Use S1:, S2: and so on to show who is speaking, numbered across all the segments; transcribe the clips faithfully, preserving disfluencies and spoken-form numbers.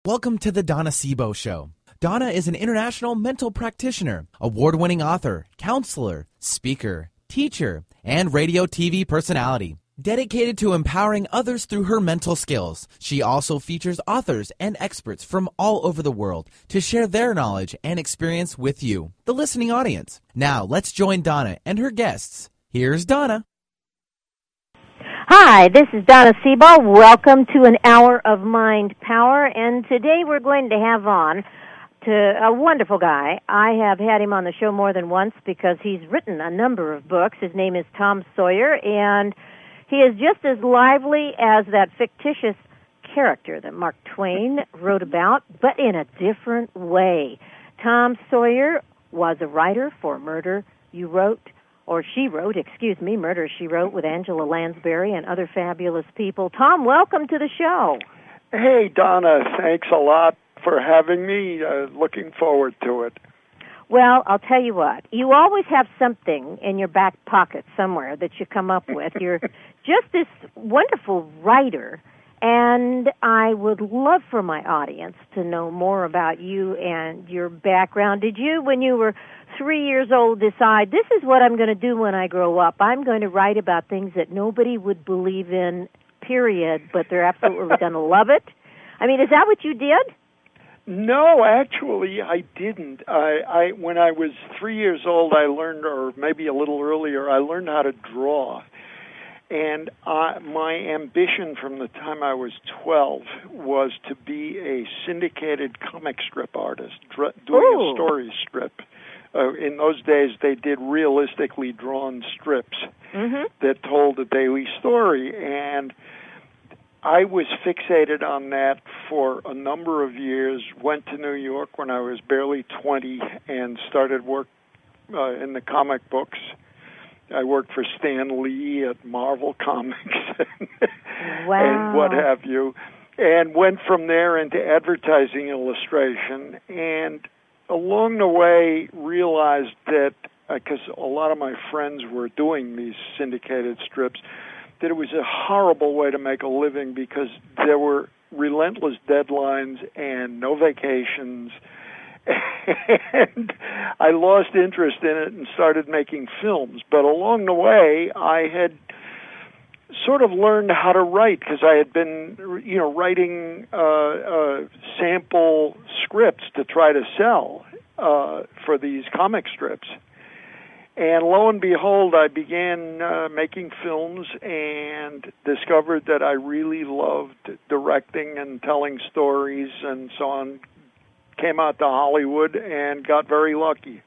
S1: Welcome to the Donna Sebo Show. Donna is an international mental practitioner, award-winning author, counselor, speaker, teacher, and radio T V personality. Dedicated to empowering others through her mental skills, she also features authors and experts from all over the world to share their knowledge and experience with you, the listening audience. Now, let's join Donna and her guests. Here's Donna.
S2: Hi, this is Donna Sebo. Welcome to an hour of Mind Power, and today we're going to have on to a wonderful guy. I have had him on the show more than once because he's written a number of books. His name is Tom Sawyer, and he is just as lively as that fictitious character that Mark Twain wrote about, but in a different way. Tom Sawyer was a writer for Murder, You Wrote, or She Wrote, excuse me, Murder, She Wrote with Angela Lansbury and other fabulous people. Tom, welcome to the show.
S3: Hey, Donna, thanks a lot for having me. Uh, looking forward to it.
S2: Well, I'll tell you what. You always have something in your back pocket somewhere that you come up with. You're just this wonderful writer, and I would love for my audience to know more about you and your background. Did you, when you were three years old, decide, this is what I'm going to do when I grow up? I'm going to write about things that nobody would believe in, period, but they're absolutely going to love it? I mean, is that what you did?
S3: No, actually, I didn't. I, I when I was three years old, I learned, or maybe a little earlier, I learned how to draw. And I, my ambition from the time I was twelve was to be a syndicated comic strip artist, dr- doing
S2: Ooh.
S3: a story strip. Uh, in those days, they did realistically drawn strips
S2: mm-hmm.
S3: that told a daily story, and I was fixated on that for a number of years, went to New York when I was barely twenty and started work uh, in the comic books. I worked for Stan Lee at Marvel Comics
S2: wow.
S3: and what have you, and went from there into advertising illustration, and along the way realized that, because uh, a lot of my friends were doing these syndicated strips, that it was a horrible way to make a living because there were relentless deadlines and no vacations. And I lost interest in it and started making films. But along the way, I had sort of learned how to write because I had been, you know, writing uh, uh, sample scripts to try to sell uh, for these comic strips. And lo and behold, I began uh, making films and discovered that I really loved directing and telling stories and so on. Came out to Hollywood and got very lucky.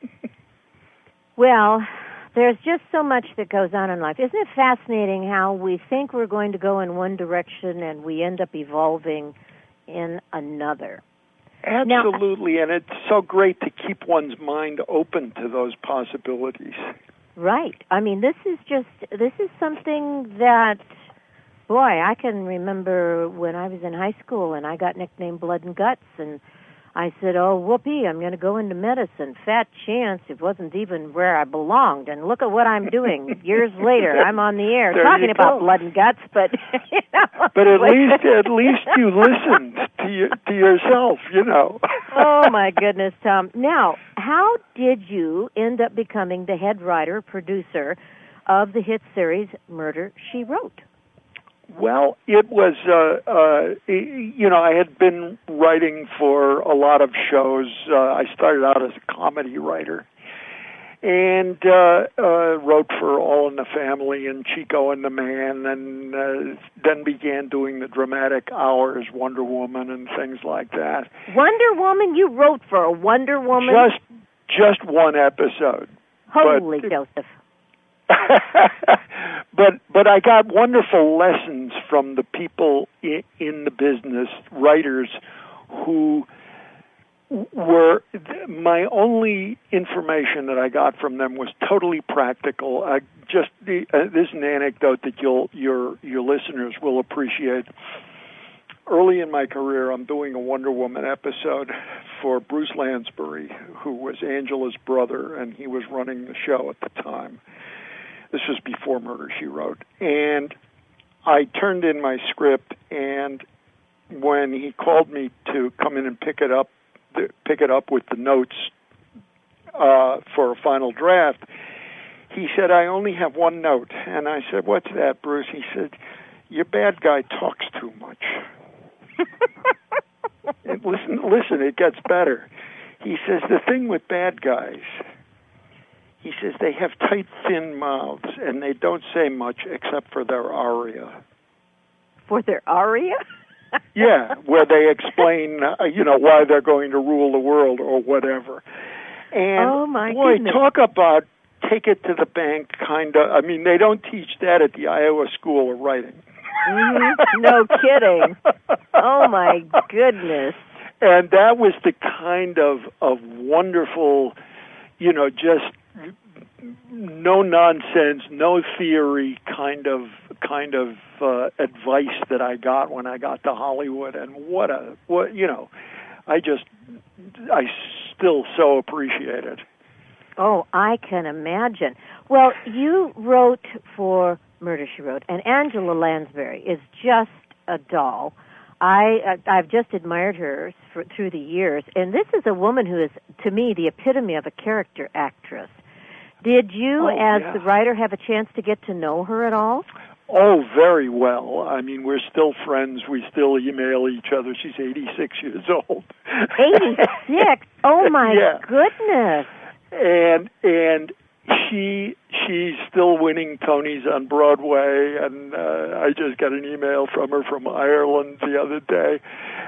S2: Well, there's just so much that goes on in life. Isn't it fascinating how we think we're going to go in one direction and we end up evolving in another?
S3: Absolutely, now, and it's so great to keep one's mind open to those possibilities.
S2: Right. I mean, this is just, this is something that, boy, I can remember when I was in high school and I got nicknamed Blood and Guts, and I said, oh, whoopee, I'm going to go into medicine. Fat chance, it wasn't even where I belonged. And look at what I'm doing. Years later, I'm on the air
S3: there
S2: talking about blood and guts, but you know.
S3: But at least at least you listened to you, to yourself, you know.
S2: Oh my goodness, Tom. Now, how did you end up becoming the head writer, producer of the hit series Murder, She Wrote?
S3: Well, it was, uh, uh, you know, I had been writing for a lot of shows. Uh, I started out as a comedy writer and uh, uh, wrote for All in the Family and Chico and the Man, and uh, then began doing the dramatic hours, Wonder Woman and things like that.
S2: Wonder Woman? You wrote for a Wonder Woman?
S3: Just, just one episode.
S2: Holy
S3: but,
S2: Joseph.
S3: but but I got wonderful lessons from the people in, in the business, writers who were, my only information that I got from them was totally practical. I just the, uh, this is an anecdote that you'll your your listeners will appreciate. Early in my career, I'm doing a Wonder Woman episode for Bruce Lansbury, who was Angela's brother, and he was running the show at the time. This was before Murder, She Wrote. And I turned in my script, and when he called me to come in and pick it up, pick it up with the notes uh, for a final draft, he said, "I only have one note." And I said, "What's that, Bruce?" He said, "Your bad guy talks too much." And listen, listen, it gets better. He says, "The thing with bad guys," he says, "they have tight, thin mouths, and they don't say much except for their aria."
S2: For their aria?
S3: Yeah, where they explain, uh, you know, why they're going to rule the world or whatever. And
S2: oh my
S3: boy,
S2: goodness.
S3: talk about take it to the bank kind of. I mean, they don't teach that at the Iowa School of Writing.
S2: Mm-hmm. No kidding. Oh my goodness.
S3: And that was the kind of of wonderful, you know, just no nonsense, no theory kind of kind of uh, advice that I got when I got to Hollywood. And what a what you know, I just I still so appreciate it.
S2: Oh, I can imagine. Well, you wrote for Murder, She Wrote, and Angela Lansbury is just a doll. I, I've just admired her for, through the years, and this is a woman who is, to me, the epitome of a character actress. Did you,
S3: oh,
S2: as
S3: yeah.
S2: the writer, have a chance to get to know her at all?
S3: Oh, very well. I mean, we're still friends. We still email each other. She's eighty-six years old.
S2: eighty-six? Oh, my
S3: yeah.
S2: goodness.
S3: And and she she's still winning Tonys on Broadway, and uh, I just got an email from her from Ireland the other day.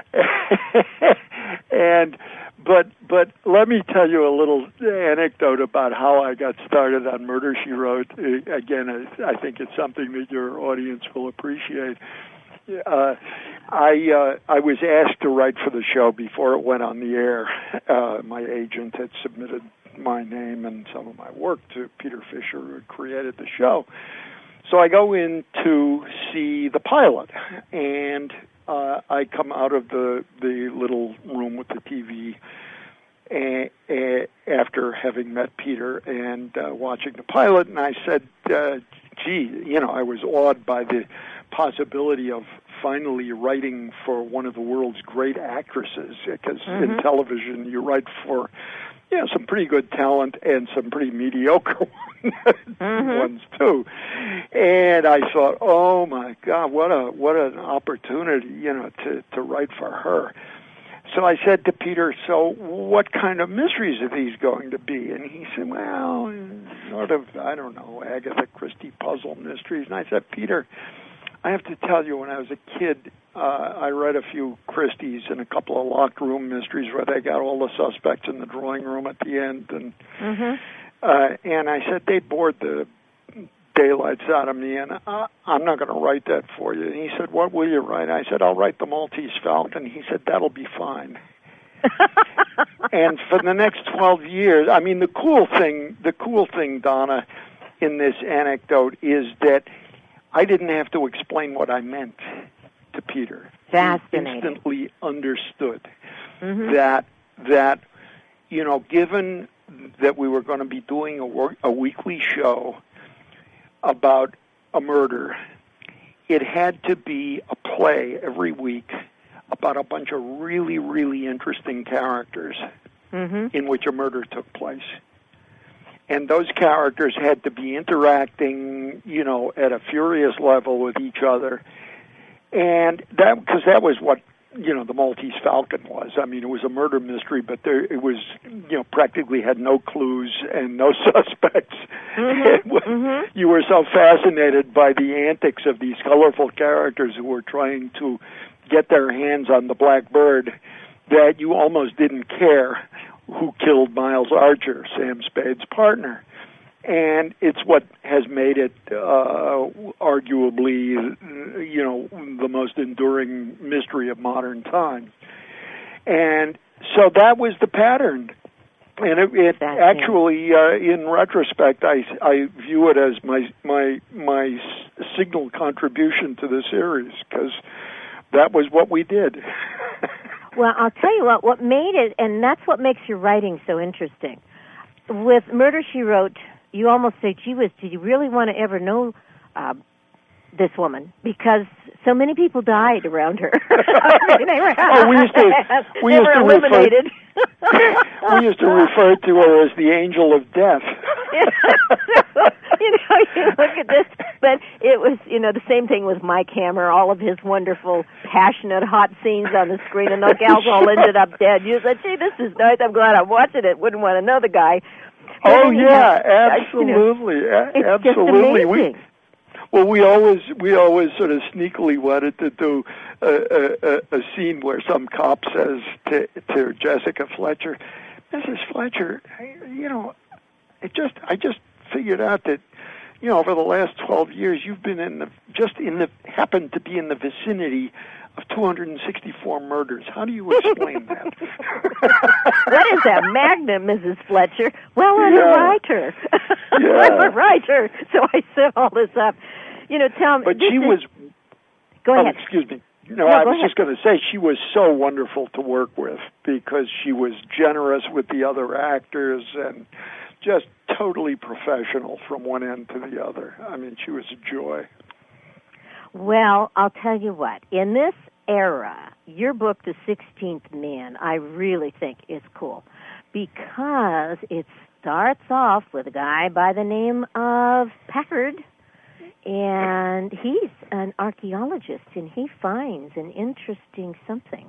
S3: and but but let me tell you a little anecdote about how I got started on Murder, She Wrote. Again, I think it's something that your audience will appreciate. Uh, I uh, I was asked to write for the show before it went on the air. Uh, my agent had submitted my name and some of my work to Peter Fisher, who had created the show. So I go in to see the pilot, and uh, I come out of the, the little room with the T V a, a, after having met Peter and uh, watching the pilot, and I said, uh, gee, you know, I was awed by the possibility of finally writing for one of the world's great actresses, because mm-hmm. in television you write for yeah, some pretty good talent and some pretty mediocre ones, mm-hmm. ones too. And I thought, oh my God, what a what an opportunity, you know, to, to write for her. So I said to Peter, so what kind of mysteries are these going to be? And he said, well, sort of, I don't know, Agatha Christie puzzle mysteries. And I said, Peter, I have to tell you, when I was a kid, uh, I read a few Christies and a couple of locked room mysteries where they got all the suspects in the drawing room at the end. And mm-hmm. uh, and I said, they bored the daylights out of me, and uh, I'm not going to write that for you. And he said, what will you write? I said, I'll write the Maltese Falcon. He said, that'll be fine. And for the next twelve years, I mean, the cool thing, the cool thing, Donna, in this anecdote is that I didn't have to explain what I meant to Peter.
S2: Fascinating.
S3: He instantly understood
S2: mm-hmm.
S3: that that you know, given that we were going to be doing a, work, a weekly show about a murder, it had to be a play every week about a bunch of really, really interesting characters
S2: mm-hmm.
S3: in which a murder took place. And those characters had to be interacting, you know, at a furious level with each other. And that, because that was what, you know, the Maltese Falcon was. I mean, it was a murder mystery, but there, it was, you know, practically had no clues and no suspects.
S2: Mm-hmm. Mm-hmm.
S3: You were so fascinated by the antics of these colorful characters who were trying to get their hands on the black bird that you almost didn't care who killed Miles Archer, Sam Spade's partner. And it's what has made it uh, arguably, you know, the most enduring mystery of modern times. And so that was the pattern. And it, it actually, uh, in retrospect, I, I view it as my my my signal contribution to the series, because that was what we did.
S2: Well, I'll tell you what, what made it, and that's what makes your writing so interesting. With Murder, She Wrote, you almost say, gee whiz, did you really want to ever know uh, this woman because so many people died around her. I mean, they were,
S3: oh, we used to we
S2: they
S3: used
S2: were
S3: to
S2: eliminated.
S3: refer we used to refer to her as the angel of death.
S2: You know, you look at this, but it was, you know, the same thing with Mike Hammer, all of his wonderful, passionate, hot scenes on the screen, and those gals all ended up dead. You said, gee, this is nice, I'm glad I'm watching it. Wouldn't want to know the guy. But
S3: oh,
S2: anyhow,
S3: yeah, absolutely,
S2: you know, it's
S3: absolutely.
S2: Just amazing.
S3: We, well, we always we always sort of sneakily wanted to do a, a, a scene where some cop says to, to Jessica Fletcher, Missus Fletcher, you know, it just I just figured out that, you know, over the last twelve years, you've been in the just in the happened to be in the vicinity of two hundred sixty-four murders. How do you explain that?
S2: What is that magnum, Missus Fletcher? Well, I'm
S3: yeah.
S2: a writer.
S3: Yeah.
S2: I'm a writer, so I set all this up. You know, tell me.
S3: But she
S2: is,
S3: was.
S2: Go
S3: oh,
S2: ahead.
S3: excuse me. No,
S2: no
S3: I
S2: go
S3: was
S2: ahead.
S3: just going to say she was so wonderful to work with because she was generous with the other actors and just totally professional from one end to the other. I mean, she was a joy.
S2: Well, I'll tell you what. In this era, your book, The sixteenth Man, I really think is cool because it starts off with a guy by the name of Packard, and he's an archaeologist, and he finds an interesting something.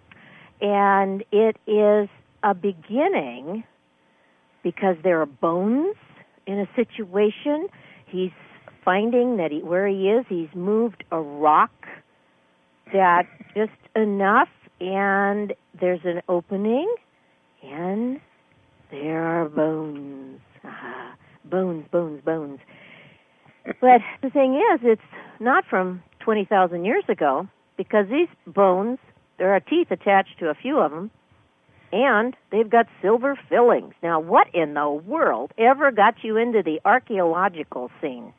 S2: And it is a beginning because there are bones in a situation. He's finding that he, where he is, he's moved a rock that just enough, and there's an opening, and there are bones. Ah, bones, bones, bones. But the thing is, it's not from twenty thousand years ago, because these bones, there are teeth attached to a few of them, and they've got silver fillings. Now, what in the world ever got you into the archaeological scene?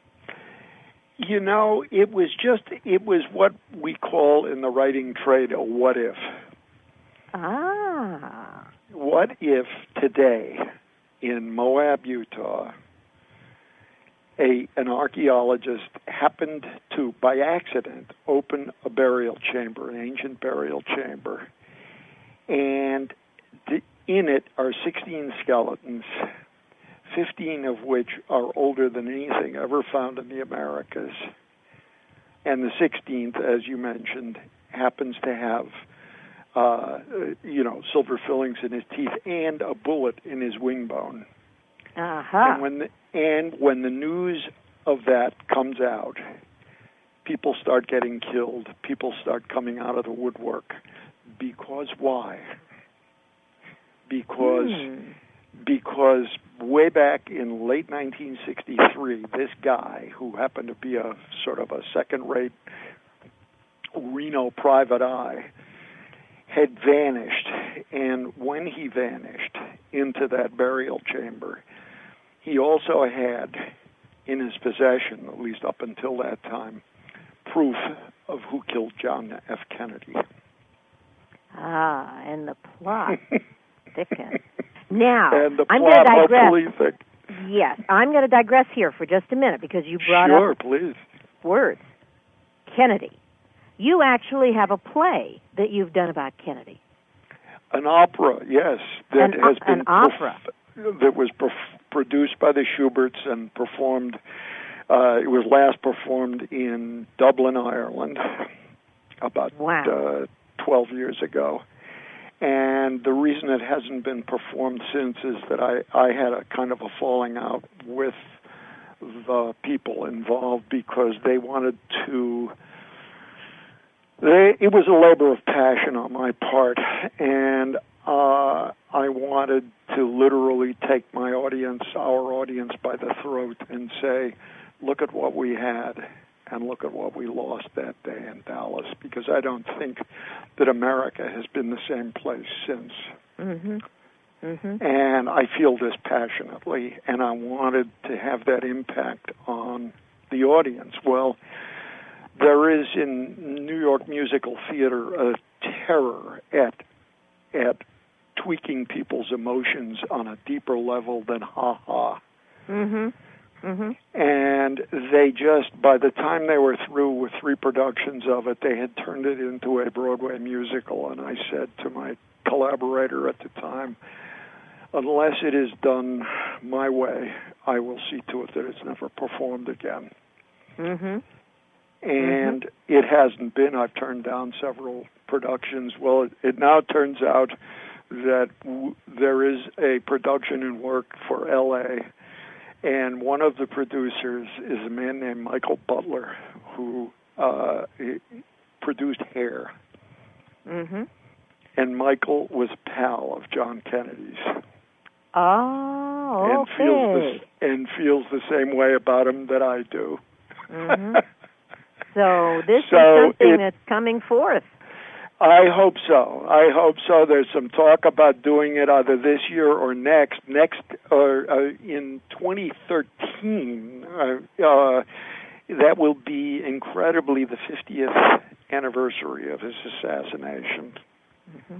S3: You know, it was just, it was what we call in the writing trade a what if.
S2: Ah.
S3: What if today in Moab, Utah, a an archaeologist happened to, by accident, open a burial chamber, an ancient burial chamber, and the, in it are sixteen skeletons, fifteen of which are older than anything ever found in the Americas. And the sixteenth, as you mentioned, happens to have, uh, you know, silver fillings in his teeth and a bullet in his wing bone.
S2: Uh-huh.
S3: And when the, and when the news of that comes out, people start getting killed. People start coming out of the woodwork. Because why? Because... Hmm. Because way back in late nineteen sixty-three, this guy, who happened to be a sort of a second-rate Reno private eye, had vanished. And when he vanished into that burial chamber, he also had in his possession, at least up until that time, proof of who killed John F. Kennedy.
S2: Ah, and the plot thickens. Now,
S3: and the
S2: I'm
S3: plot
S2: going to digress.
S3: Thick.
S2: Yes, I'm going to digress here for just a minute because you brought
S3: sure,
S2: up
S3: please.
S2: words. Kennedy. You actually have a play that you've done about Kennedy.
S3: An opera, yes, that
S2: an,
S3: has been
S2: an opera
S3: perf- that was perf- produced by the Schuberts and performed. Uh, it was last performed in Dublin, Ireland, about
S2: wow.
S3: uh, twelve years ago. And the reason it hasn't been performed since is that I, I had a kind of a falling out with the people involved because they wanted to. They, it was a labor of passion on my part, and uh, I wanted to literally take my audience, our audience, by the throat and say, look at what we had and look at what we lost that day in Dallas, because I don't think that America has been the same place since.
S2: Mm-hmm. Mm-hmm.
S3: And I feel this passionately, and I wanted to have that impact on the audience. Well, there is in New York musical theater a terror at at tweaking people's emotions on a deeper level than ha-ha.
S2: Mm-hmm. Mm-hmm.
S3: And they just, by the time they were through with three productions of it, they had turned it into a Broadway musical. And I said to my collaborator at the time, unless it is done my way, I will see to it that it's never performed again.
S2: Mm-hmm.
S3: And
S2: mm-hmm.
S3: it hasn't been. I've turned down several productions. Well, it, it now turns out that w- there is a production in work for L A, and one of the producers is a man named Michael Butler, who uh, produced Hair.
S2: Mm-hmm.
S3: And Michael was a pal of John Kennedy's.
S2: Oh,
S3: and
S2: okay.
S3: Feels the, and feels the same way about him that I do.
S2: Mm-hmm. So this
S3: so
S2: is something
S3: it,
S2: that's coming forth.
S3: I hope so. I hope so. There's some talk about doing it either this year or next. Next, or uh, in twenty thirteen, uh, uh, that will be incredibly the fiftieth anniversary of his assassination.
S2: Mm-hmm.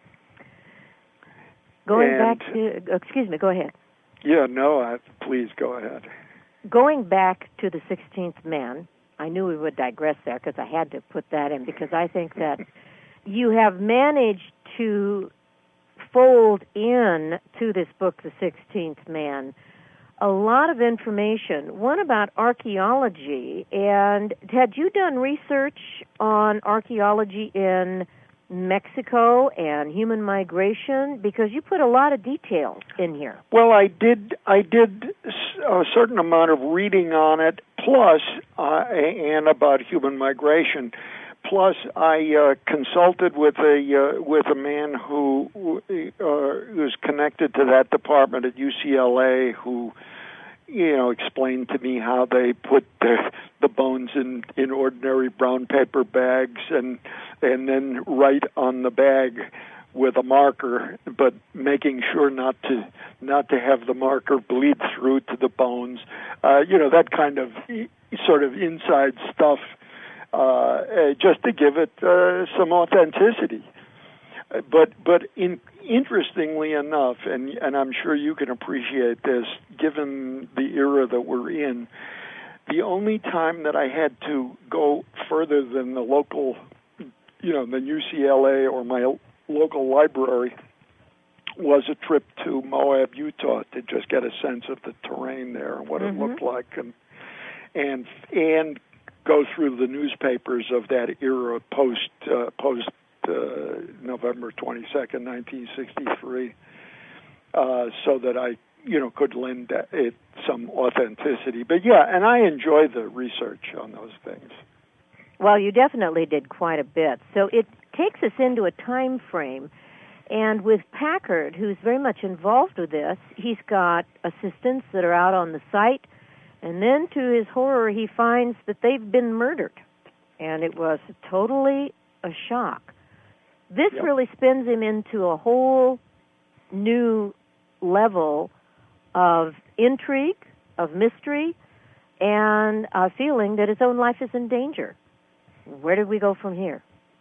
S2: Going
S3: and,
S2: back to, excuse me, go ahead.
S3: Yeah, no, I, please go ahead.
S2: Going back to the sixteenth Man, I knew we would digress there because I had to put that in, because I think that you have managed to fold in to this book, The sixteenth Man, a lot of information. One about archaeology, and had you done research on archaeology in Mexico and human migration? Because you put a lot of details in here.
S3: Well, I did. I did a certain amount of reading on it, plus uh, and about human migration. Plus, I uh, consulted with a uh, with a man who uh, was connected to that department at U C L A, who, you know, explained to me how they put the, the bones in, in ordinary brown paper bags and and then write on the bag with a marker, but making sure not to not to have the marker bleed through to the bones. Uh, you know, that kind of sort of inside stuff. Uh, just to give it uh, some authenticity. But but in, interestingly enough, and, and I'm sure you can appreciate this, given the era that we're in, the only time that I had to go further than the local, you know, than U C L A or my local library was a trip to Moab, Utah, to just get a sense of the terrain there and what mm-hmm. it looked like, and and and go through the newspapers of that era post uh, post uh, November twenty-second, nineteen sixty-three, uh, so that I you know could lend it some authenticity. But yeah, and I enjoy the research on those things.
S2: Well, you definitely did quite a bit. So it takes us into a time frame. And with Packard, who's very much involved with this, he's got assistants that are out on the site. And then, to his horror, he finds that they've been murdered. And it was totally a shock. This yep. really spins him into a whole new level of intrigue, of mystery, and a feeling that his own life is in danger. Where did we go from here?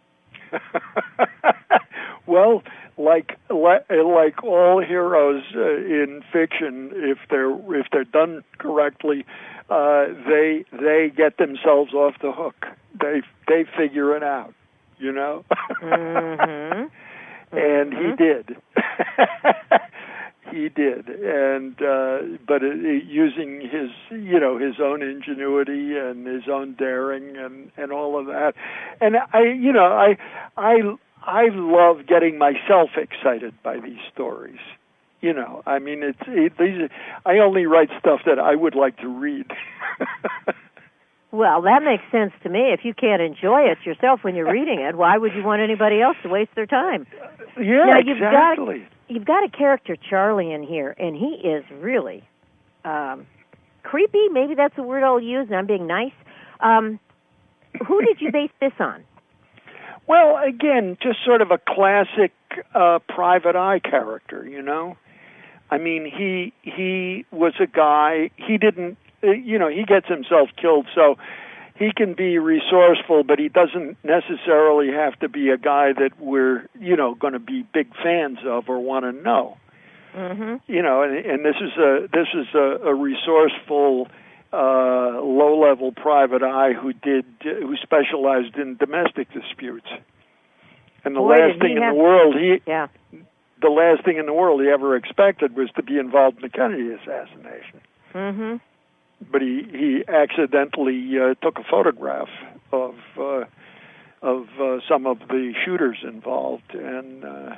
S3: Well, like like all heroes uh, in fiction, if they're if they're done correctly, uh, they they get themselves off the hook. They they figure it out, you know.
S2: mm-hmm.
S3: And
S2: mm-hmm.
S3: he did. He did, and uh, but it, it, using his you know his own ingenuity and his own daring and, and all of that, and I you know I I. I love getting myself excited by these stories. You know, I mean, it's it, these. I only write stuff that I would like to read.
S2: Well, that makes sense to me. If you can't enjoy it yourself when you're reading it, why would you want anybody else to waste their time?
S3: Yeah,
S2: now, you've
S3: exactly.
S2: Got, you've got a character, Charlie, in here, and he is really um, creepy. Maybe that's a word I'll use, and I'm being nice. Um, who did you base this on?
S3: Well, again, just sort of a classic uh, private eye character, you know? I mean, he he was a guy, he didn't, you know, he gets himself killed, so he can be resourceful, but he doesn't necessarily have to be a guy that we're, you know, going to be big fans of or want to know.
S2: Mm-hmm.
S3: You know, and, and this is a this is a, a resourceful, uh, low-level private eye who did who specialized in domestic disputes. And the
S2: Boy,
S3: last thing in
S2: have,
S3: the world he
S2: yeah.
S3: the last thing in the world he ever expected was to be involved in the Kennedy assassination.
S2: Mm-hmm.
S3: But he he accidentally uh, took a photograph of uh, of uh, some of the shooters involved, and uh,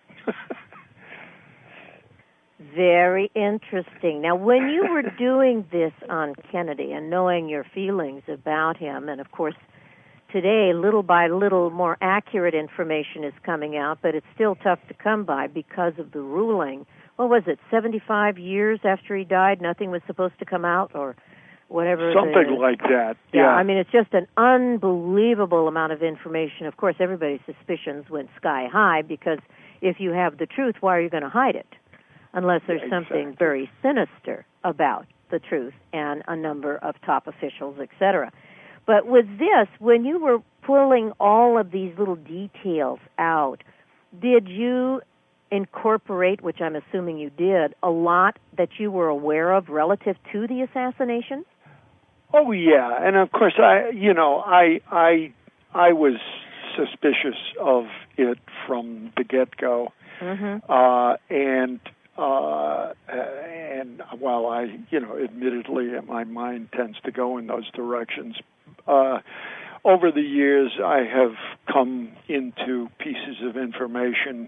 S2: very interesting. Now, when you were doing this on Kennedy and knowing your feelings about him, and of course, today, little by little, more accurate information is coming out, but it's still tough to come by because of the ruling. What was it, seventy-five years after he died, nothing was supposed to come out, or whatever?
S3: Something
S2: the,
S3: like that.
S2: Yeah,
S3: yeah,
S2: I mean, it's just an unbelievable amount of information. Of course, everybody's suspicions went sky high, because if you have the truth, why are you going to hide it? Unless there's
S3: Yeah,
S2: something
S3: exactly.
S2: very sinister about the truth and a number of top officials, et cetera. But with this, when you were pulling all of these little details out, did you incorporate, which I'm assuming you did, a lot that you were aware of relative to the assassination?
S3: Oh yeah, and of course I, you know, I I I was suspicious of it from the get-go,
S2: Mm-hmm.
S3: uh, and uh, and while I, you know, admittedly my mind tends to go in those directions, uh, over the years I have come into pieces of information.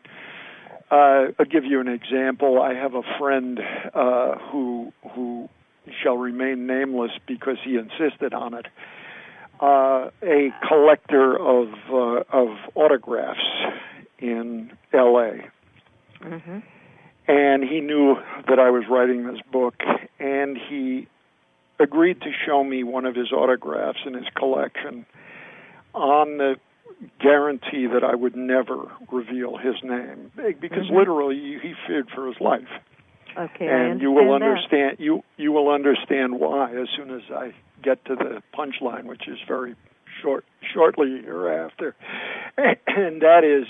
S3: Uh, I'll give you an example. I have a friend uh, who who shall remain nameless because he insisted on it. Uh, a collector of uh, of autographs in L A
S2: Mm-hmm.
S3: And he knew that I was writing this book, and he agreed to show me one of his autographs in his collection on the guarantee that I would never reveal his name, because
S2: Mm-hmm.
S3: literally he feared for his life.
S2: Okay,
S3: And
S2: I
S3: you will
S2: understand
S3: understand you you will understand why as soon as I get to the punchline, which is very short shortly hereafter. And that is,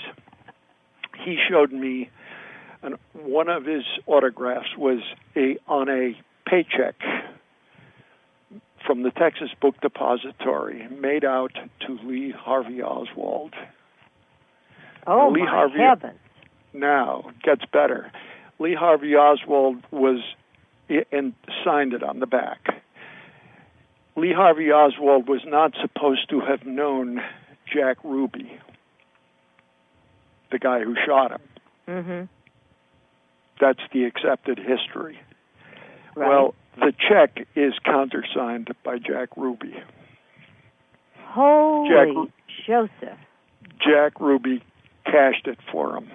S3: he showed me an, one of his autographs was a on a paycheck from the Texas Book Depository, made out to Lee Harvey Oswald.
S2: Oh,
S3: Lee
S2: my
S3: Harvey,
S2: heavens.
S3: Now, it gets better. Lee Harvey Oswald was and signed it on the back. Lee Harvey Oswald was not supposed to have known Jack Ruby, the guy who shot him.
S2: Mm-hmm.
S3: That's the accepted history.
S2: Right.
S3: Well, the check is countersigned by Jack Ruby.
S2: Holy
S3: Jack,
S2: Joseph.
S3: Jack Ruby cashed it for him.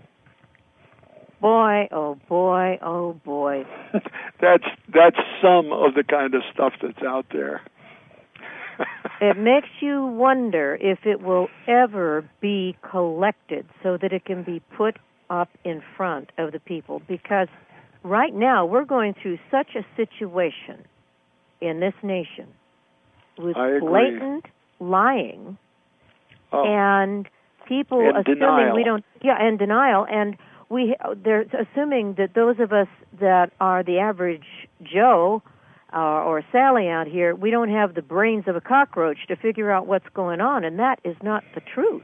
S2: Boy, oh boy, oh boy.
S3: that's that's some of the kind of stuff that's out there.
S2: It makes you wonder if it will ever be collected so that it can be put up in front of the people, because right now we're going through such a situation in this nation with blatant lying
S3: oh.
S2: and people
S3: and
S2: assuming
S3: denial.
S2: we don't yeah and denial and we they're assuming that those of us that are the average Joe uh, or Sally out here, we don't have the brains of a cockroach to figure out what's going on, and that is not the truth.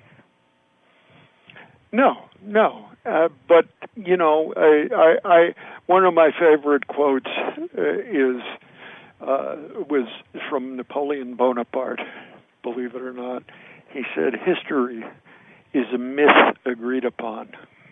S3: No, no. Uh, but you know, I, I, I one of my favorite quotes uh, is uh, was from Napoleon Bonaparte. Believe it or not, he said, "History is a myth agreed upon."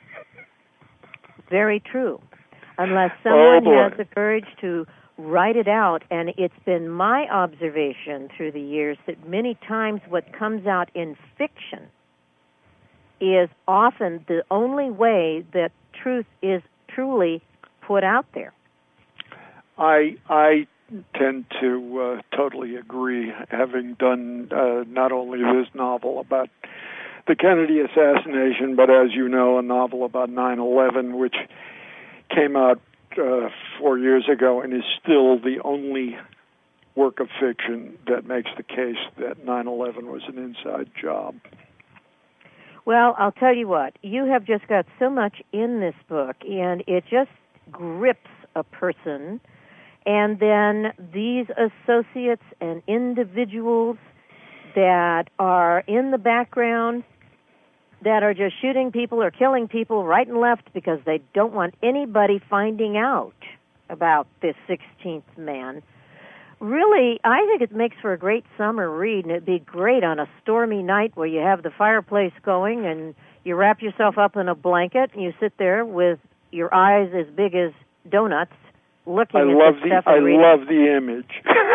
S2: Very true. Unless someone
S3: oh,
S2: has the courage to write it out, and it's been my observation through the years that many times what comes out in fiction is often the only way that truth is truly put out there.
S3: I I tend to uh, totally agree, having done uh, not only this novel about the Kennedy assassination, but as you know, a novel about nine eleven, which came out uh, four years ago and is still the only work of fiction that makes the case that nine eleven was an inside job.
S2: Well, I'll tell you what, you have just got so much in this book, and it just grips a person. And then these associates and individuals that are in the background, that are just shooting people or killing people right and left because they don't want anybody finding out about this sixteenth man. Really, I think it makes for a great summer read, and it'd be great on a stormy night where you have the fireplace going and you wrap yourself up in a blanket and you sit there with your eyes as big as donuts looking
S3: I
S2: at
S3: love
S2: this
S3: the
S2: stuff
S3: I
S2: and reading.
S3: love the image.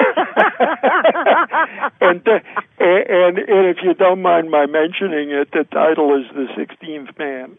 S3: and, uh, and and if you don't mind my mentioning it, the title is The sixteenth Man.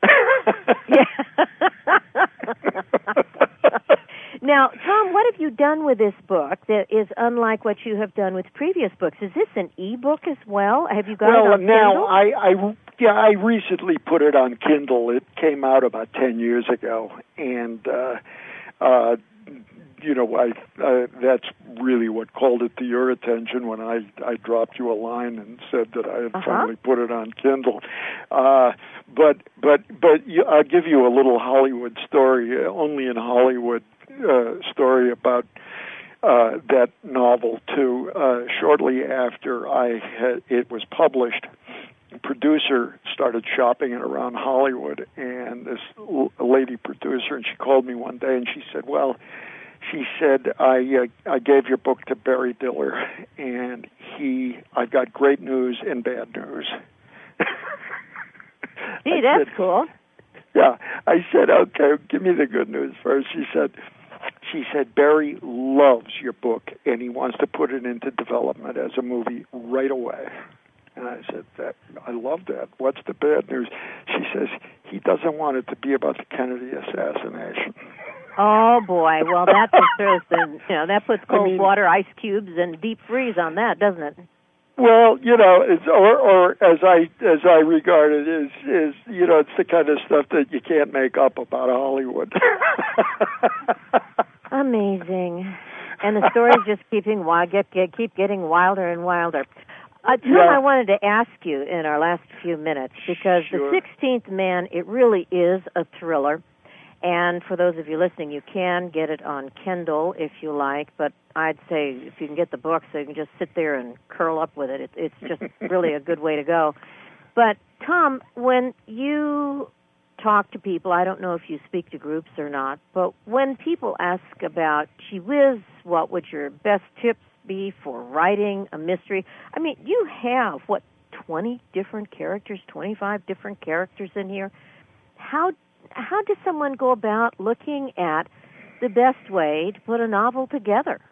S2: Now, Tom, what have you done with this book that is unlike what you have done with previous books? Is this an e-book as well? Have you got
S3: well,
S2: it on
S3: now
S2: Kindle?
S3: I, I yeah I recently put it on Kindle. It came out about ten years ago, and uh, uh, you know I uh, that's really what called it to your attention when I I dropped you a line and said that I had
S2: uh-huh.
S3: finally put it on Kindle. Uh, but but but you, I'll give you a little Hollywood story. Uh, only in Hollywood. Uh, story about uh, that novel too. Uh, shortly after I had, it was published, the producer started shopping it around Hollywood, and this l- lady producer, and she called me one day and she said, "Well," she said, "I uh, I gave your book to Barry Diller, and he I got great news and bad news."
S2: Gee, that's
S3: said,
S2: cool.
S3: Yeah, I said, "Okay, give me the good news first." She said. She said, "Barry loves your book, and he wants to put it into development as a movie right away." And I said, "That I love that. What's the bad news?" She says, "He doesn't want it to be about the Kennedy assassination."
S2: Oh, boy. Well, that just throws the, you know, that puts cold
S3: I mean,
S2: water, ice cubes, and deep freeze on that, doesn't it?
S3: Well, you know, it's or or as I as I regard it is is you know, it's the kind of stuff that you can't make up about Hollywood.
S2: Amazing. And the stories just keeping wild, get, get, keep getting wilder and wilder. Uh, Tom,
S3: Yeah.
S2: I wanted to ask you in our last few minutes, because
S3: Sure.
S2: The sixteenth Man, it really is a thriller. And for those of you listening, you can get it on Kindle if you like, but I'd say if you can get the book so you can just sit there and curl up with it, it it's just really a good way to go. But, Tom, when you talk to people, I don't know if you speak to groups or not, but when people ask about, gee whiz, what would your best tips be for writing a mystery? I mean, you have, what, twenty different characters, twenty-five different characters in here. How how does someone go about looking at the best way to put a novel together?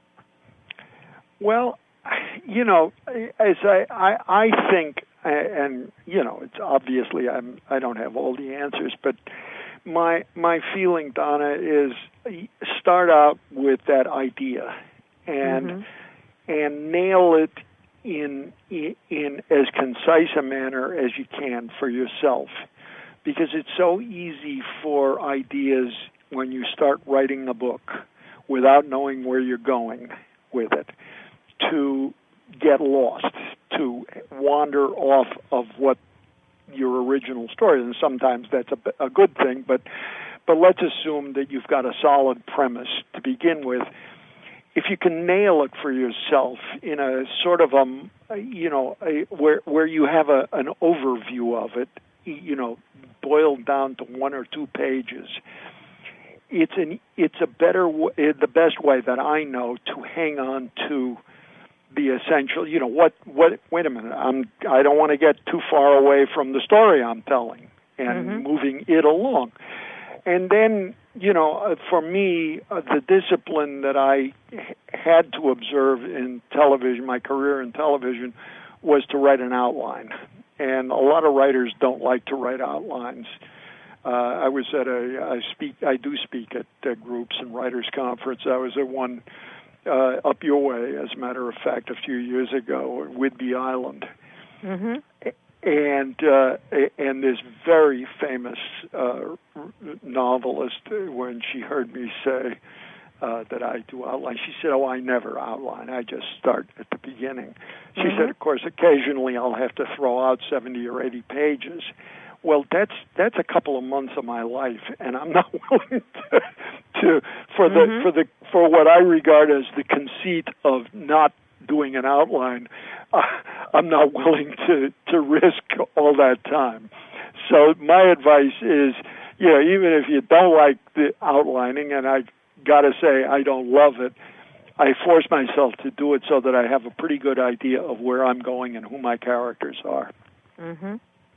S3: Well, you know, as I, I, I think, and you know, it's obviously I'm I don't have all the answers, but my my feeling, Donna, is start out with that idea and
S2: Mm-hmm.
S3: and nail it in in as concise a manner as you can for yourself, because it's so easy for ideas when you start writing a book without knowing where you're going with it to get lost, to wander off of what your original story is. And sometimes that's a, a good thing, but but let's assume that you've got a solid premise to begin with. If you can nail it for yourself in a sort of a, you know, a, where where you have a, an overview of it, you know, boiled down to one or two pages, it's an it's a better w- the best way that I know to hang on to the essential. You know, what what? Wait a minute, I'm I don't want to get too far away from the story I'm telling and
S2: Mm-hmm.
S3: moving it along. And then, you know, uh, for me, uh, the discipline that I h- had to observe in television, my career in television, was to write an outline. And a lot of writers don't like to write outlines. Uh, I was at a, I speak, I do speak at uh, groups and writers' conference. I was at one uh, up your way, as a matter of fact, a few years ago, at Whidbey Island.
S2: Mm-hmm.
S3: And uh, and this very famous uh, novelist, when she heard me say uh, that I do outline, she said, "Oh, I never outline. I just start at the beginning." She
S2: Mm-hmm.
S3: said, "Of course, occasionally I'll have to throw out seventy or eighty pages." well, that's that's a couple of months of my life, and I'm not willing to, to for the
S2: Mm-hmm.
S3: for the for what I regard as the conceit of not doing an outline. Uh, I'm not willing to to risk all that time. So my advice is, you know, even if you don't like the outlining, and I got to say I don't love it, I force myself to do it so that I have a pretty good idea of where I'm going and who my characters are.
S2: Mm-hmm.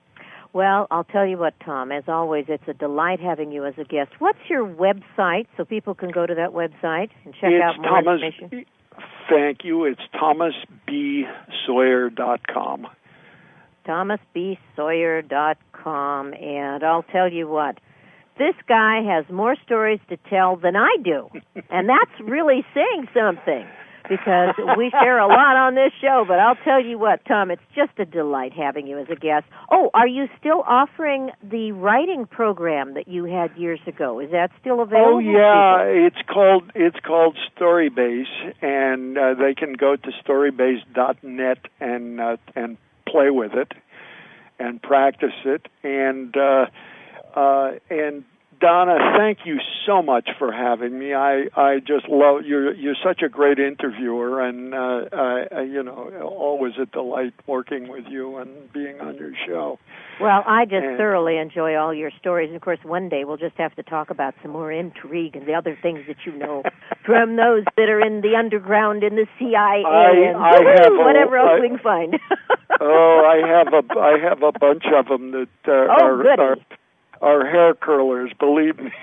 S2: Well, I'll tell you what, Tom, as always, it's a delight having you as a guest. What's your website so people can go to that website and check
S3: it's
S2: out more
S3: Thomas,
S2: information?
S3: Thank you. It's thomas b sawyer dot com.
S2: thomas b sawyer dot com. And I'll tell you what, this guy has more stories to tell than I do. And that's really saying something, because we share a lot on this show. But I'll tell you what, Tom, it's just a delight having you as a guest. Oh, are you still offering the writing program that you had years ago? Is that still available?
S3: Oh yeah, it's called it's called Storybase, and uh, they can go to storybase dot net and uh, and play with it and practice it. And uh, uh, and Donna, thank you so much for having me. I, I just love you're you're such a great interviewer, and uh, I, you know, always a delight working with you and being on your show.
S2: Well, I just
S3: and,
S2: thoroughly enjoy all your stories. And, of course, one day we'll just have to talk about some more intrigue and the other things that you know from those that are in the underground, in the C I A,
S3: I,
S2: and
S3: I have
S2: whatever
S3: a,
S2: else
S3: I,
S2: we can find.
S3: oh, I have a I have a bunch of them that uh,
S2: oh,
S3: are,
S2: goody.
S3: are are hair curlers. Believe me.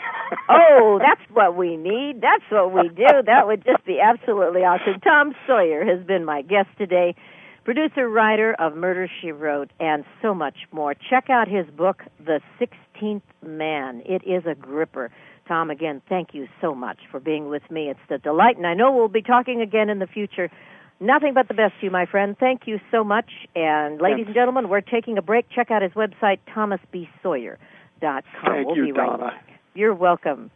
S2: Oh, that's what we need. That's what we do. That would just be absolutely awesome. Tom Sawyer has been my guest today, producer, writer of Murder, She Wrote, and so much more. Check out his book, The sixteenth Man. It is a gripper. Tom, again, thank you so much for being with me. It's a delight, and I know we'll be talking again in the future. Nothing but the best to you, my friend. Thank you so much. And ladies and gentlemen, we're taking a break. Check out his website, thomas b sawyer dot com.
S3: Thank
S2: we'll
S3: you,
S2: be right
S3: Donna.
S2: back. You're welcome.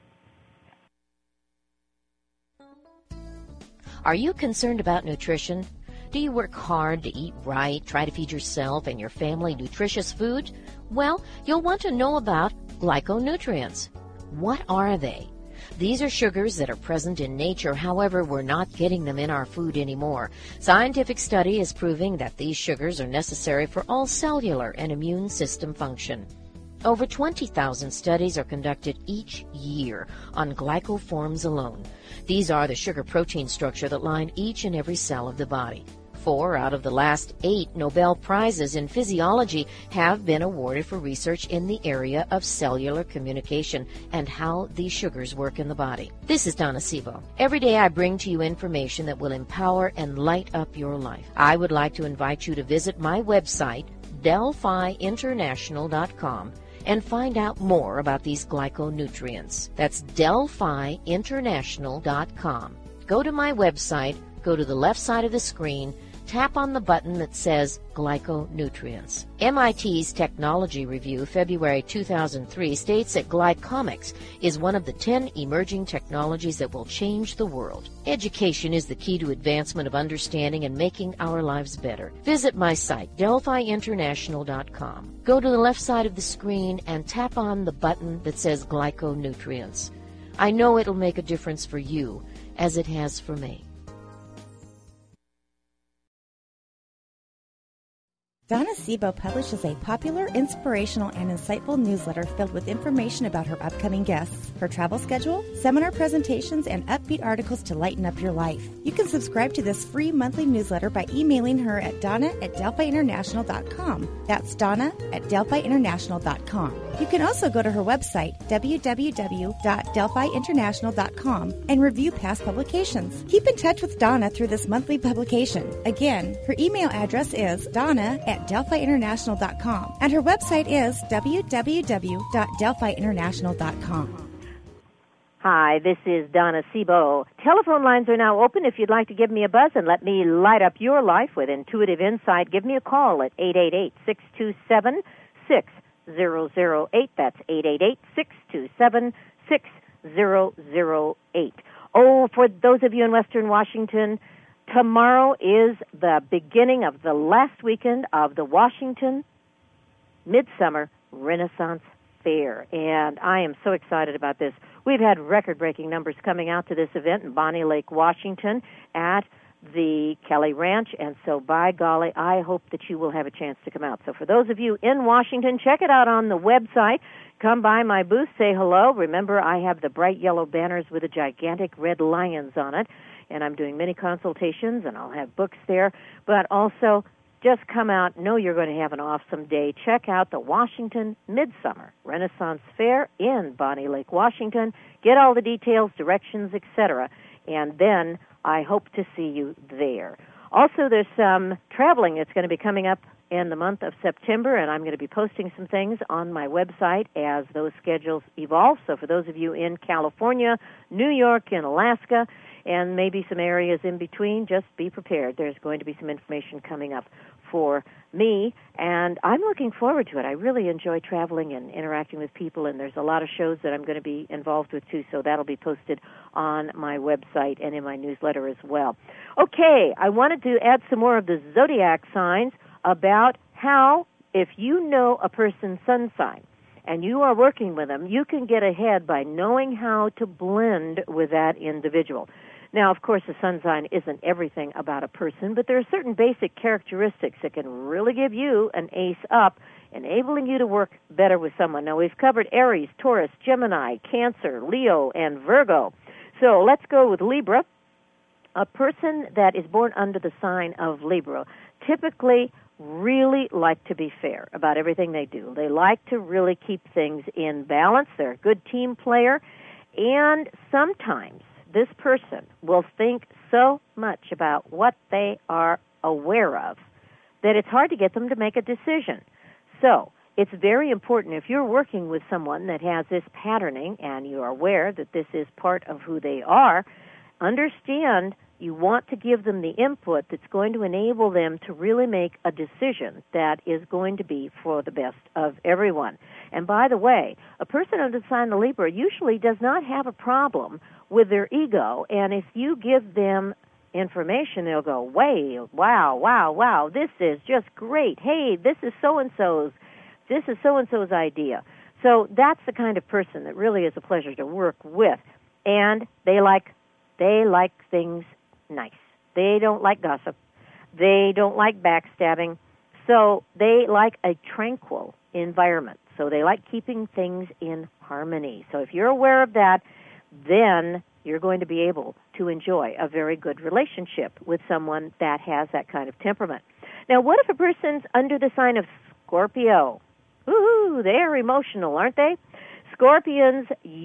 S4: Are you concerned about nutrition? Do you work hard to eat right, try to feed yourself and your family nutritious food? Well, you'll want to know about glyconutrients. What are they? These are sugars that are present in nature, however, we're not getting them in our food anymore. Scientific study is proving that these sugars are necessary for all cellular and immune system function. Over twenty thousand studies are conducted each year on glycoforms alone. These are the sugar protein structure that line each and every cell of the body. Four out of the last eight Nobel Prizes in physiology have been awarded for research in the area of cellular communication and how these sugars work in the body. This is Donna Sebo. Every day I bring to you information that will empower and light up your life. I would like to invite you to visit my website, delphi international dot com, and find out more about these glyconutrients. That's delphi international dot com. Go to my website, go to the left side of the screen, tap on the button that says Glyconutrients. M I T's Technology Review, February two thousand three, states that glycomics is one of the ten emerging technologies that will change the world. Education is the key to advancement of understanding and making our lives better. Visit my site, delphi international dot com. Go to the left side of the screen and tap on the button that says Glyconutrients. I know it'll make a difference for you, as it has for me.
S5: Donna Sebo publishes a popular, inspirational, and insightful newsletter filled with information about her upcoming guests, her travel schedule, seminar presentations, and upbeat articles to lighten up your life. You can subscribe to this free monthly newsletter by emailing her at donna at delphi international dot com. That's Donna at delphi international dot com. You can also go to her website, w w w dot delphi international dot com, and review past publications. Keep in touch with Donna through this monthly publication. Again, her email address is donna at delphi international dot com, and her website is w w w dot delphi international dot com.
S2: Hi, this is Donna Sebo. Telephone lines are now open. If you'd like to give me a buzz and let me light up your life with intuitive insight, give me a call at eight eight eight, six two seven, six zero zero eight. That's eight eight eight, six two seven, six zero zero eight. Oh, for those of you in Western Washington, tomorrow is the beginning of the last weekend of the Washington Midsummer Renaissance Fair. And I am so excited about this. We've had record-breaking numbers coming out to this event in Bonnie Lake, Washington at the Kelly Ranch, and so by golly, I hope that you will have a chance to come out. So for those of you in Washington, check it out on the website. Come by my booth, say hello. Remember, I have the bright yellow banners with the gigantic red lions on it, and I'm doing many consultations, and I'll have books there. But also, just come out. Know you're going to have an awesome day. Check out the Washington Midsummer Renaissance Fair in Bonnie Lake, Washington. Get all the details, directions, et cetera, and then I hope to see you there. Also, there's some traveling that's going to be coming up in the month of September, and I'm going to be posting some things on my website as those schedules evolve. So for those of you in California, New York, and Alaska, and maybe some areas in between, just be prepared. There's going to be some information coming up for me, and I'm looking forward to it. I really enjoy traveling and interacting with people, and there's a lot of shows that I'm going to be involved with, too, so that'll be posted on my website and in my newsletter as well. Okay, I wanted to add some more of the zodiac signs about how, if you know a person's sun sign and you are working with them, you can get ahead by knowing how to blend with that individual. Now, of course, the sun sign isn't everything about a person, but there are certain basic characteristics that can really give you an ace up, enabling you to work better with someone. Now, we've covered Aries, Taurus, Gemini, Cancer, Leo, and Virgo. So let's go with Libra. A person that is born under the sign of Libra typically really like to be fair about everything they do. They like to really keep things in balance. They're a good team player, and sometimes this person will think so much about what they are aware of that it's hard to get them to make a decision. So it's very important, if you're working with someone that has this patterning and you're aware that this is part of who they are, understand you want to give them the input that's going to enable them to really make a decision that is going to be for the best of everyone. And by the way, a person under the sign of Libra usually does not have a problem with their ego, and if you give them information, they'll go, "Way, wow, wow, wow, this is just great. Hey, this is so-and-so's, this is so-and-so's idea." So that's the kind of person that really is a pleasure to work with. And they like, they like things nice. They don't like gossip. They don't like backstabbing. So they like a tranquil environment. So they like keeping things in harmony. So if you're aware of that, then you're going to be able to enjoy a very good relationship with someone that has that kind of temperament. Now, what if a person's under the sign of Scorpio? Woo-hoo, they're emotional, aren't they? Scorpions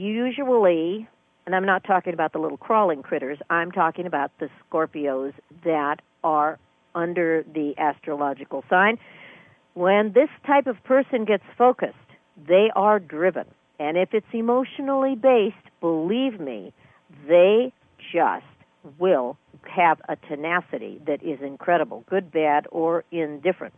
S2: usually, and I'm not talking about the little crawling critters, I'm talking about the Scorpios that are under the astrological sign. When this type of person gets focused, they are driven. And if it's emotionally based, believe me, they just will have a tenacity that is incredible, good, bad, or indifferent.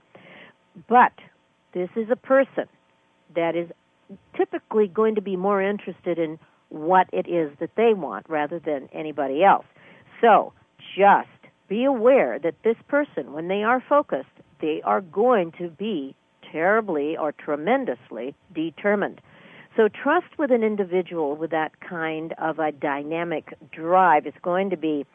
S2: But this is a person that is typically going to be more interested in what it is that they want rather than anybody else. So just be aware that this person, when they are focused, they are going to be terribly or tremendously determined. So trust with an individual with that kind of a dynamic drive is going to be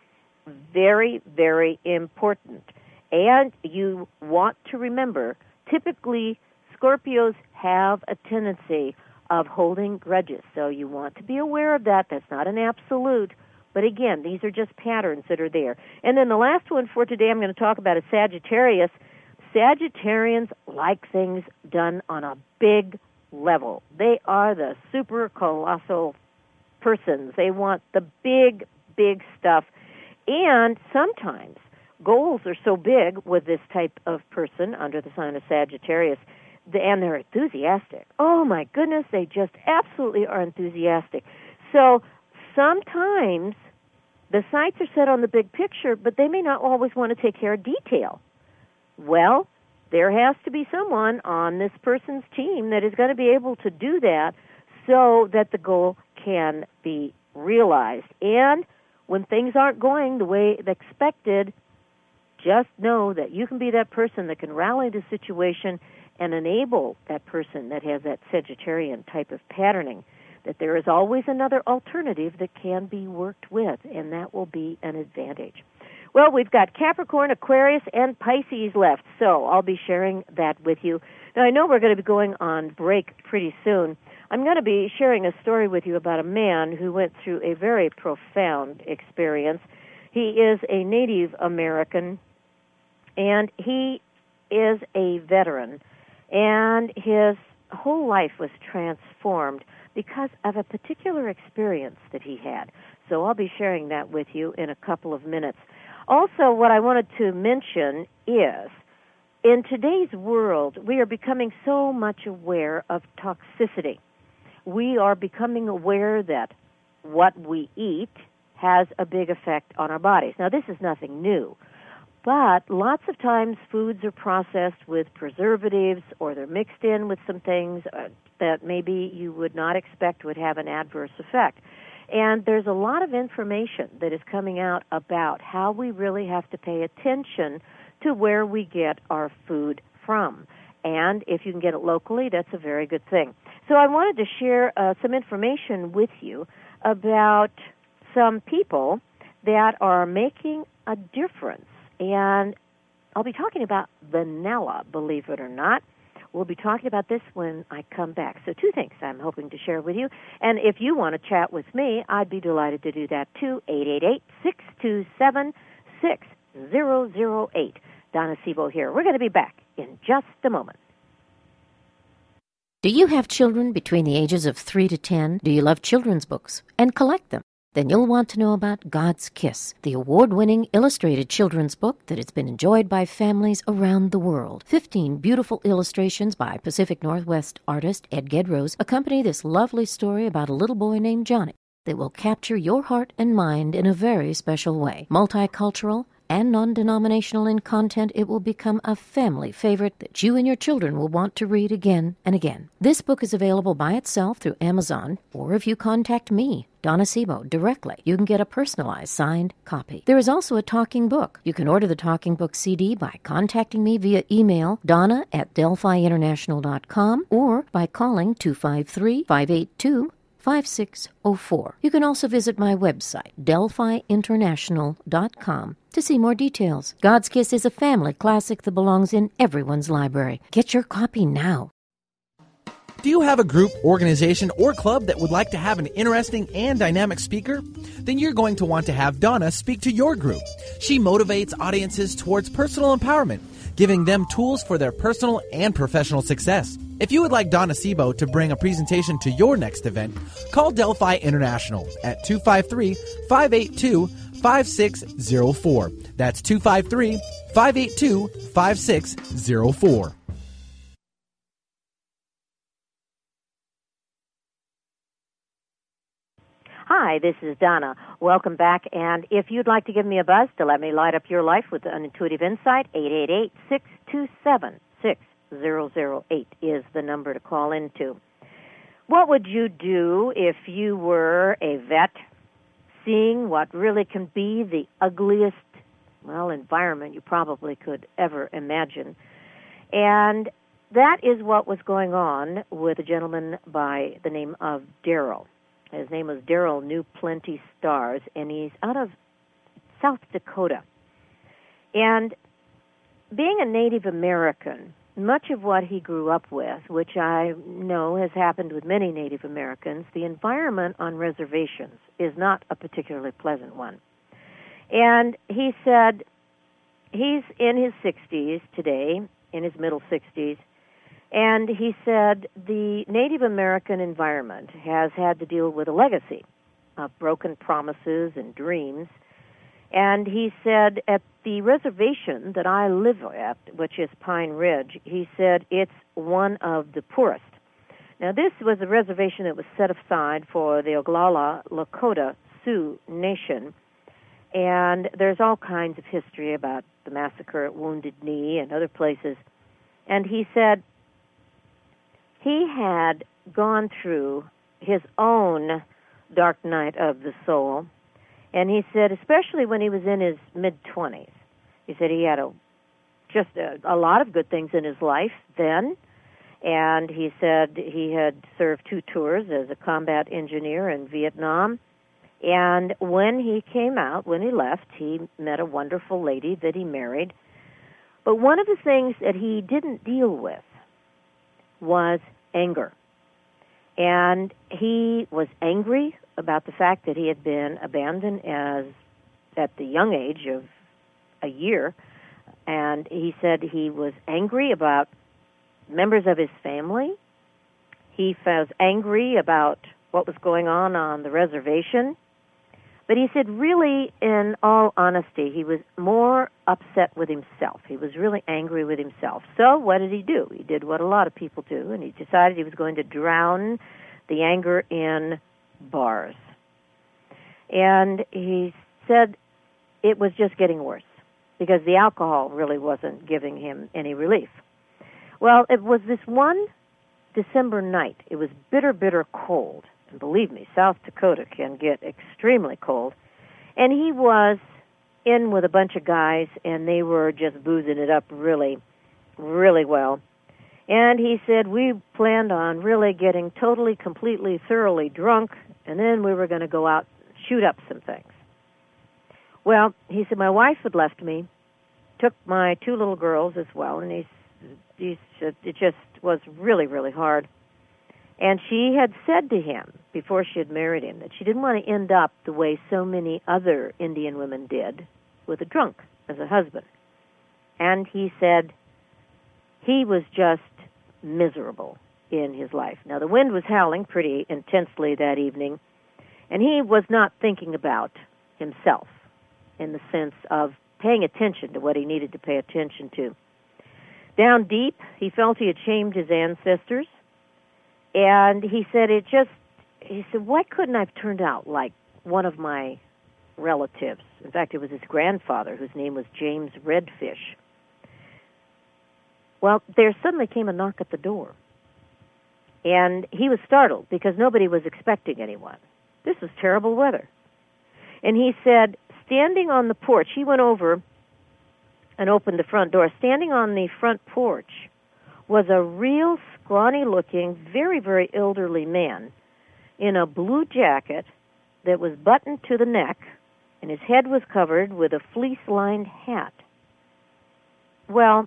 S2: very, very important. And you want to remember, typically Scorpios have a tendency of holding grudges. So you want to be aware of that. That's not an absolute. But again, these are just patterns that are there. And then the last one for today I'm going to talk about is Sagittarius. Sagittarians like things done on a big level. They are the super colossal persons. They want the big, big stuff. And sometimes goals are so big with this type of person under the sign of Sagittarius, and they're enthusiastic. Oh my goodness, they just absolutely are enthusiastic. So sometimes the sights are set on the big picture, but they may not always want to take care of detail. Well, there has to be someone on this person's team that is going to be able to do that so that the goal can be realized. And when things aren't going the way expected, just know that you can be that person that can rally the situation and enable that person that has that Sagittarian type of patterning that there is always another alternative that can be worked with, and that will be an advantage. Well, we've got Capricorn, Aquarius, and Pisces left, so I'll be sharing that with you. Now, I know we're going to be going on break pretty soon. I'm going to be sharing a story with you about a man who went through a very profound experience. He is a Native American, and he is a veteran, and his whole life was transformed because of a particular experience that he had. So I'll be sharing that with you in a couple of minutes. Also, what I wanted to mention is, in today's world, we are becoming so much aware of toxicity. We are becoming aware that what we eat has a big effect on our bodies. Now, this is nothing new, but lots of times foods are processed with preservatives, or they're mixed in with some things uh, that maybe you would not expect would have an adverse effect. And there's a lot of information that is coming out about how we really have to pay attention to where we get our food from. And if you can get it locally, that's a very good thing. So I wanted to share uh, some information with you about some people that are making a difference. And I'll be talking about vanilla, believe it or not. We'll be talking about this when I come back. So two things I'm hoping to share with you. And if you want to chat with me, I'd be delighted to do that too. eight eight eight, six two seven, six zero zero eight. Donna Sebo here. We're going to be back in just a moment.
S4: Do you have children between the ages of three to ten? Do you love children's books and collect them? Then you'll want to know about God's Kiss, the award-winning illustrated children's book that has been enjoyed by families around the world. Fifteen beautiful illustrations by Pacific Northwest artist Ed Gedrose accompany this lovely story about a little boy named Johnny that will capture your heart and mind in a very special way. Multicultural and non-denominational in content, it will become a family favorite that you and your children will want to read again and again. This book is available by itself through Amazon, or if you contact me, Donna Sebo, directly, you can get a personalized signed copy. There is also a talking book. You can order the talking book C D by contacting me via email, donna at delphi international dot com, or by calling two five three, five eight two, five six zero four. You can also visit my website, delphi international dot com, to see more details. God's Kiss is a family classic that belongs in everyone's library. Get your copy now.
S1: Do you have a group, organization, or club that would like to have an interesting and dynamic speaker? Then you're going to want to have Donna speak to your group. She motivates audiences towards personal empowerment, giving them tools for their personal and professional success. If you would like Donna Sebo to bring a presentation to your next event, call Delphi International at two five three, five eight two, five six zero four. That's two five three, five eight two, five six zero four.
S2: Hi, this is Donna. Welcome back, and if you'd like to give me a buzz to let me light up your life with an intuitive insight, eight eight eight, six two seven, six zero zero eight is the number to call into. What would you do if you were a vet seeing what really can be the ugliest, well, environment you probably could ever imagine? And that is what was going on with a gentleman by the name of Daryl. His name was Daryl New Plenty Stars, and he's out of South Dakota. And being a Native American, much of what he grew up with, which I know has happened with many Native Americans, the environment on reservations is not a particularly pleasant one. And he said he's in his sixties today, in his middle sixties, and he said the Native American environment has had to deal with a legacy of broken promises and dreams. And he said at the reservation that I live at, which is Pine Ridge, he said it's one of the poorest. Now, this was a reservation that was set aside for the Oglala Lakota Sioux Nation. And there's all kinds of history about the massacre at Wounded Knee and other places. And he said he had gone through his own dark night of the soul, and he said, especially when he was in his mid-twenties, he said he had a, just a, a lot of good things in his life then, And he said he had served two tours as a combat engineer in Vietnam. And when he came out, when he left, he met a wonderful lady that he married. But one of the things that he didn't deal with was anger. And he was angry about the fact that he had been abandoned as at the young age of a year. And he said he was angry about members of his family. He was angry about what was going on on the reservation. But he said, really, in all honesty, he was more upset with himself. He was really angry with himself. So what did he do? He did what a lot of people do, and he decided he was going to drown the anger in bars. And he said it was just getting worse because the alcohol really wasn't giving him any relief. Well, it was this one December night. It was bitter, bitter cold. And believe me, South Dakota can get extremely cold. And he was in with a bunch of guys, and they were just boozing it up really, really well. And he said, we planned on really getting totally, completely, thoroughly drunk, and then we were going to go out and shoot up some things. Well, he said, my wife had left me, took my two little girls as well, and he, he said it just was really, really hard. And she had said to him, before she had married him, that she didn't want to end up the way so many other Indian women did, with a drunk as a husband. And he said he was just miserable in his life. Now, the wind was howling pretty intensely that evening, and he was not thinking about himself in the sense of paying attention to what he needed to pay attention to. Down deep, he felt he had shamed his ancestors. And he said, it just, he said, why couldn't I have turned out like one of my relatives? In fact, it was his grandfather, whose name was James Redfish. Well, there suddenly came a knock at the door. And he was startled because nobody was expecting anyone. This was terrible weather. And he said, standing on the porch, he went over and opened the front door. Standing on the front porch was a real scrawny-looking, very, very elderly man in a blue jacket that was buttoned to the neck, and his head was covered with a fleece-lined hat. Well,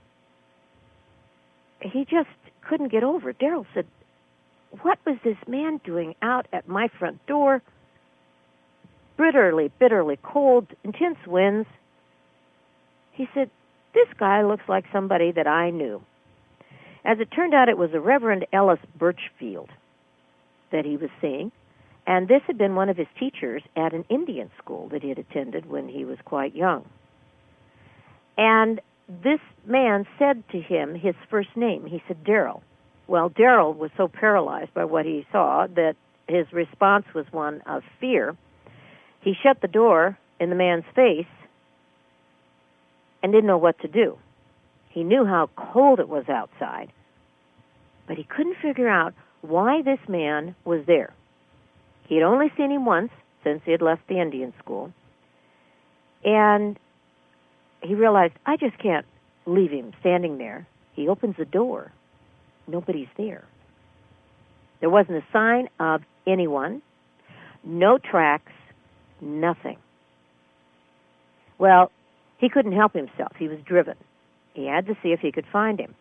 S2: he just couldn't get over it. Darrell said, what was this man doing out at my front door? Bitterly, bitterly cold, intense winds. He said, this guy looks like somebody that I knew. As it turned out, it was the Reverend Ellis Birchfield that he was seeing, and this had been one of his teachers at an Indian school that he had attended when he was quite young. And this man said to him his first name. He said, Darrell. Well, Darrell was so paralyzed by what he saw that his response was one of fear. He shut the door in the man's face and didn't know what to do. He knew how cold it was outside, but he couldn't figure out why this man was there. He had only seen him once since he had left the Indian school, and he realized, I just can't leave him standing there. He opens the door. Nobody's there. There wasn't a sign of anyone, no tracks, nothing. Well, he couldn't help himself. He was driven. He had to see if he could find him.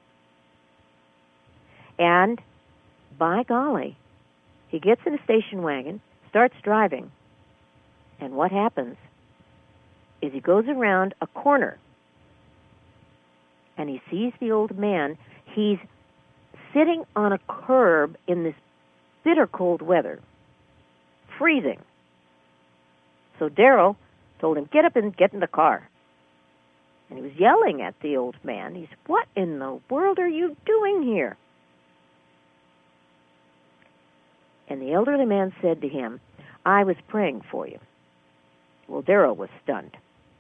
S2: And, by golly, he gets in a station wagon, starts driving, and what happens is he goes around a corner, and he sees the old man. He's sitting on a curb in this bitter cold weather, freezing. So Darrell told him, get up and get in the car. And he was yelling at the old man. He said, what in the world are you doing here? And the elderly man said to him, I was praying for you. Well, Darrell was stunned.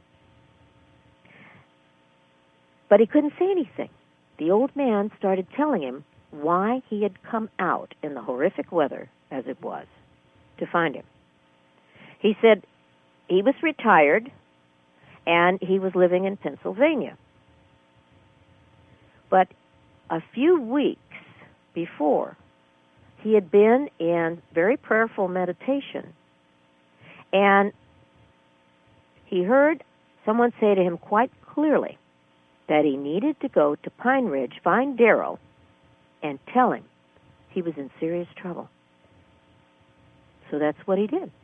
S2: But he couldn't say anything. The old man started telling him why he had come out in the horrific weather, as it was, to find him. He said he was retired, and he was living in Pennsylvania. But a few weeks before, he had been in very prayerful meditation, and he heard someone say to him quite clearly that he needed to go to Pine Ridge, find Darrell, and tell him he was in serious trouble. So that's what he did.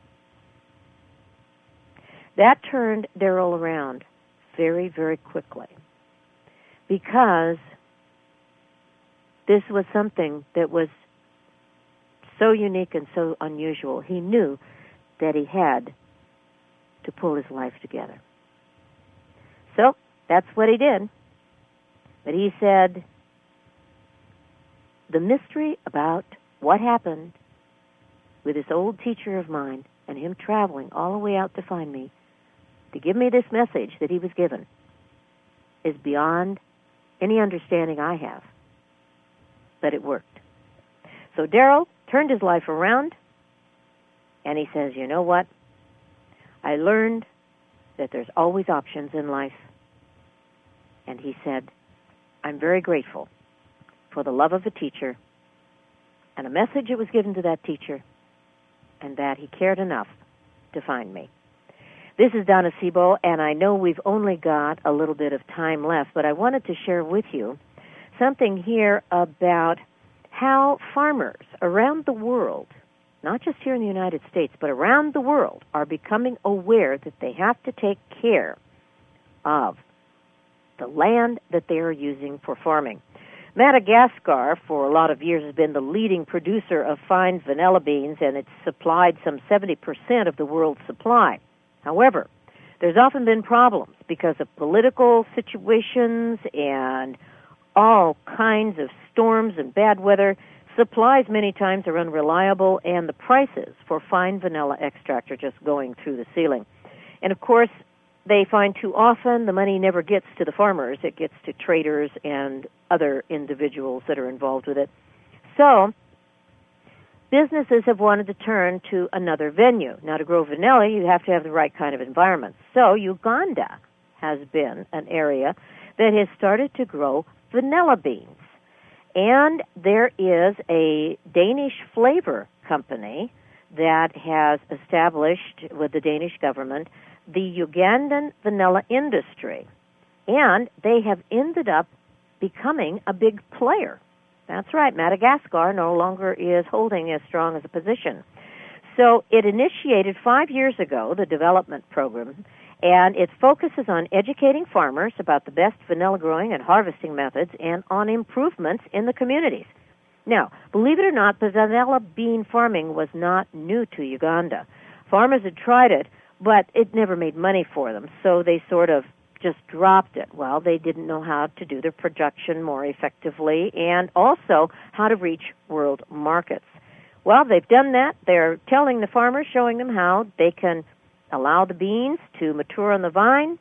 S2: That turned Darrell around very, very quickly, because this was something that was so unique and so unusual. He knew that he had to pull his life together. So that's what he did. But he said, the mystery about what happened with this old teacher of mine and him traveling all the way out to find me, to give me this message that he was given, is beyond any understanding I have. But it worked. So Darrell turned his life around, and he says, you know what? I learned that there's always options in life. And he said, I'm very grateful for the love of a teacher and a message that was given to that teacher, and that he cared enough to find me. This is Donna Sebo, and I know we've only got a little bit of time left, but I wanted to share with you something here about how farmers around the world, not just here in the United States, but around the world, are becoming aware that they have to take care of the land that they are using for farming. Madagascar, for a lot of years, has been the leading producer of fine vanilla beans, and it's supplied some seventy percent of the world's supply. However, there's often been problems because of political situations and all kinds of storms and bad weather. Supplies many times are unreliable, and the prices for fine vanilla extract are just going through the ceiling. And of course, they find too often the money never gets to the farmers. It gets to traders and other individuals that are involved with it. So businesses have wanted to turn to another venue. Now, to grow vanilla, you have to have the right kind of environment. So Uganda has been an area that has started to grow vanilla beans. And there is a Danish flavor company that has established with the Danish government the Ugandan vanilla industry. And they have ended up becoming a big player. That's right, Madagascar no longer is holding as strong as a position. So it initiated five years ago, the development program, and it focuses on educating farmers about the best vanilla growing and harvesting methods and on improvements in the communities. Now, believe it or not, the vanilla bean farming was not new to Uganda. Farmers had tried it, but it never made money for them, so they sort of just dropped it. Well, they didn't know how to do their production more effectively and also how to reach world markets. Well, they've done that. They're telling the farmers, showing them how they can allow the beans to mature on the vine,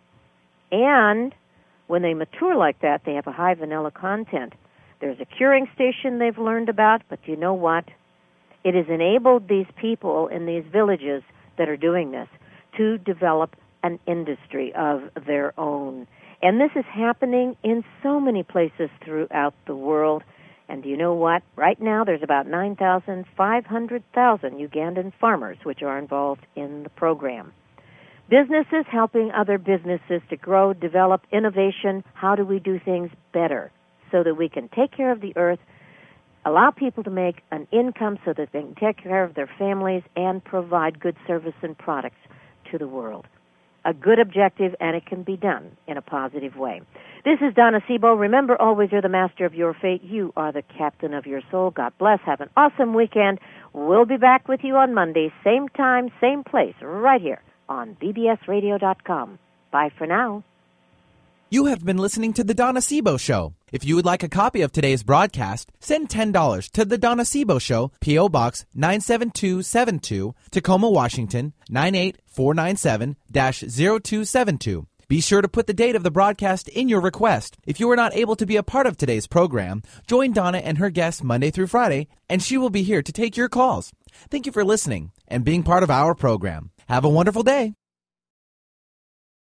S2: and when they mature like that, they have a high vanilla content. There's a curing station they've learned about, but you know what? It has enabled these people in these villages that are doing this to develop an industry of their own. And this is happening in so many places throughout the world. And do you know what? Right now there's about nine thousand five hundred thousand Ugandan farmers which are involved in the program. Businesses helping other businesses to grow, develop innovation. How do we do things better so that we can take care of the earth, allow people to make an income so that they can take care of their families and provide good service and products to the world? A good objective, and it can be done in a positive way. This is Donna Sebo. Remember, always you're the master of your fate. You are the captain of your soul. God bless. Have an awesome weekend. We'll be back with you on Monday, same time, same place, right here on B B S radio dot com. Bye for now.
S1: You have been listening to The Donna Sebo Show. If you would like a copy of today's broadcast, send ten dollars to The Donna Sebo Show, P O. Box nine seven two seven two, Tacoma, Washington, nine eight four nine seven dash zero two seven two. Be sure to put the date of the broadcast in your request. If you are not able to be a part of today's program, join Donna and her guests Monday through Friday, and she will be here to take your calls. Thank you for listening and being part of our program. Have a wonderful day.